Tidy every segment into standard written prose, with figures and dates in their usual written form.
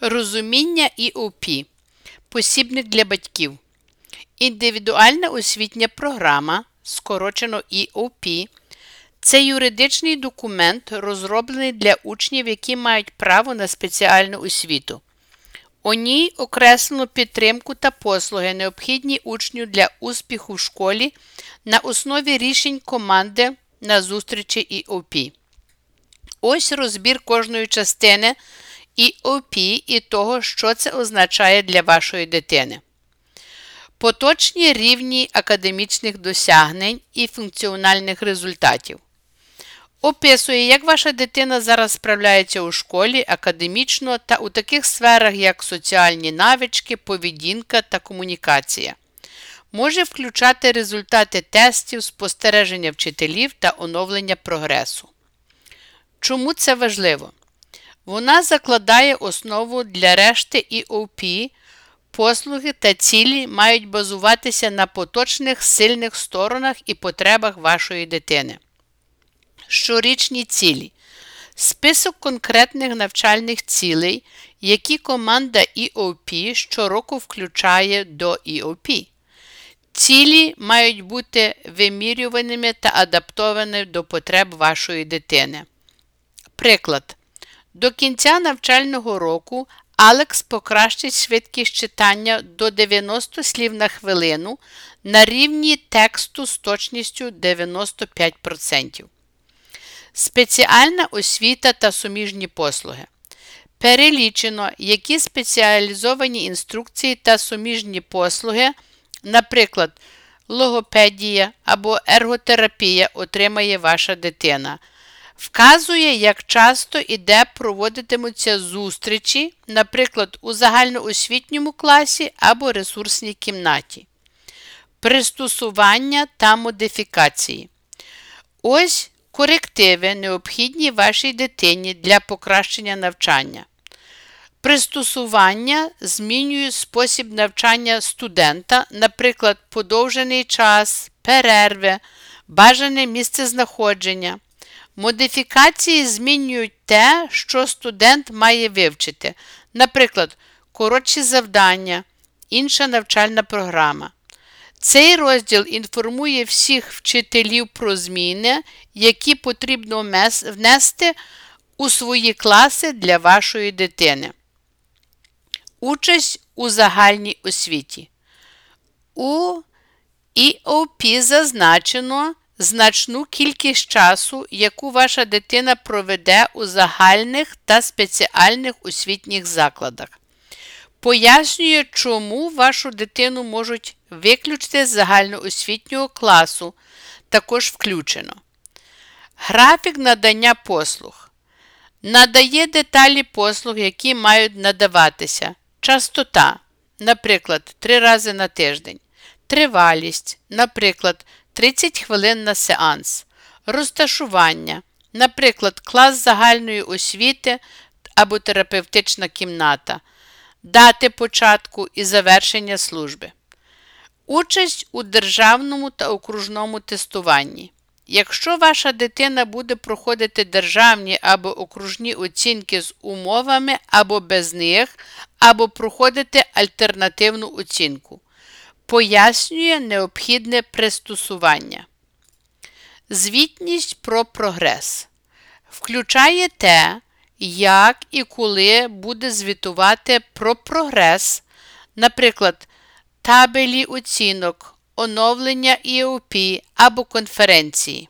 Розуміння ІОП. Посібник для батьків. Індивідуальна освітня програма, скорочено ІОП, це юридичний документ, розроблений для учнів, які мають право на спеціальну освіту. У ній окреслено підтримку та послуги, необхідні учню для успіху в школі на основі рішень команди на зустрічі ІОП. Ось розбір кожної частини ІОП і того, що це означає для вашої дитини. Поточні рівні академічних досягнень і функціональних результатів. Описує, як ваша дитина зараз справляється у школі, академічно та у таких сферах, як соціальні навички, поведінка та комунікація. Може включати результати тестів, спостереження вчителів та оновлення прогресу. Чому це важливо? Вона закладає основу для решти ІОП. Послуги та цілі мають базуватися на поточних сильних сторонах і потребах вашої дитини. Щорічні цілі. Список конкретних навчальних цілей, які команда ІОП щороку включає до ІОП. Цілі мають бути вимірюваними та адаптованими до потреб вашої дитини. Приклад. До кінця навчального року Алекс покращить швидкість читання до 90 слів на хвилину на рівні тексту з точністю 95%. Спеціальна освіта та суміжні послуги. Перелічено, які спеціалізовані інструкції та суміжні послуги, наприклад, логопедія або ерготерапія, отримає ваша дитина. Вказує, як часто і де проводитимуться зустрічі, наприклад, у загальноосвітньому класі або ресурсній кімнаті. Пристосування та модифікації. Ось корективи, необхідні вашій дитині для покращення навчання. Пристосування змінює спосіб навчання студента, наприклад, подовжений час, перерви, бажане місцезнаходження. Модифікації змінюють те, що студент має вивчити, наприклад, коротші завдання, інша навчальна програма. Цей розділ інформує всіх вчителів про зміни, які потрібно внести у свої класи для вашої дитини. Участь у загальній освіті. У ІОП зазначено значну кількість часу, яку ваша дитина проведе у загальних та спеціальних освітніх закладах. Пояснює, чому вашу дитину можуть виключити з загальноосвітнього класу, також включено. Графік надання послуг. Надає деталі послуг, які мають надаватися. Частота, наприклад, 3 рази на тиждень. Тривалість, наприклад, 30 хвилин на сеанс. Розташування, наприклад, клас загальної освіти або терапевтична кімната. Дати початку і завершення служби. Участь у державному та окружному тестуванні. Якщо ваша дитина буде проходити державні або окружні оцінки з умовами або без них, або проходити альтернативну оцінку. Пояснює необхідне пристосування. Звітність про прогрес. Включає те, як і коли буде звітувати про прогрес, наприклад, табелі оцінок, оновлення ІОП або конференції.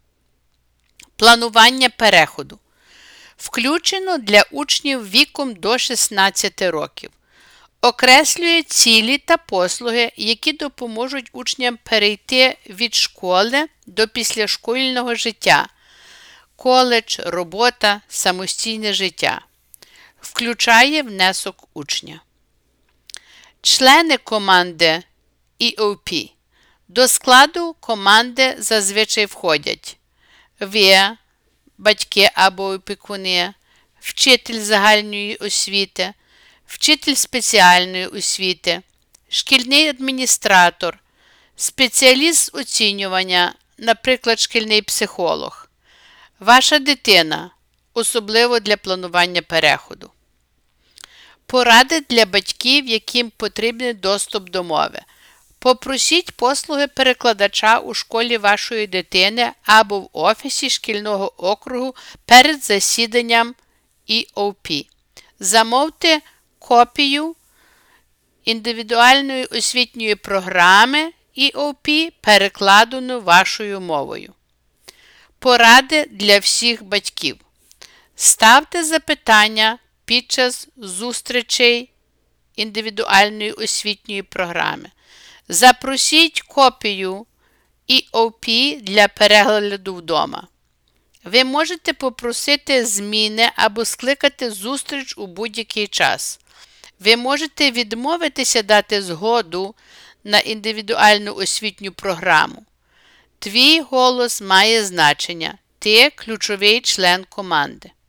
Планування переходу. Включено для учнів віком до 16 років. Окреслює цілі та послуги, які допоможуть учням перейти від школи до післяшкільного життя. Коледж, робота, самостійне життя. Включає внесок учня. Члени команди ІОП. До складу команди зазвичай входять ви, батьки або опікуни, вчитель загальної освіти, вчитель спеціальної освіти, шкільний адміністратор, спеціаліст з оцінювання, наприклад, шкільний психолог. Ваша дитина, особливо для планування переходу. Поради для батьків, яким потрібний доступ до мови. Попросіть послуги перекладача у школі вашої дитини або в офісі шкільного округу перед засіданням EOP. Замовте копію індивідуальної освітньої програми EOP, перекладену вашою мовою. Поради для всіх батьків. Ставте запитання під час зустрічей індивідуальної освітньої програми. Запросіть копію EOP для перегляду вдома. Ви можете попросити зміни або скликати зустріч у будь-який час. Ви можете відмовитися дати згоду на індивідуальну освітню програму. Твій голос має значення. Ти – ключовий член команди.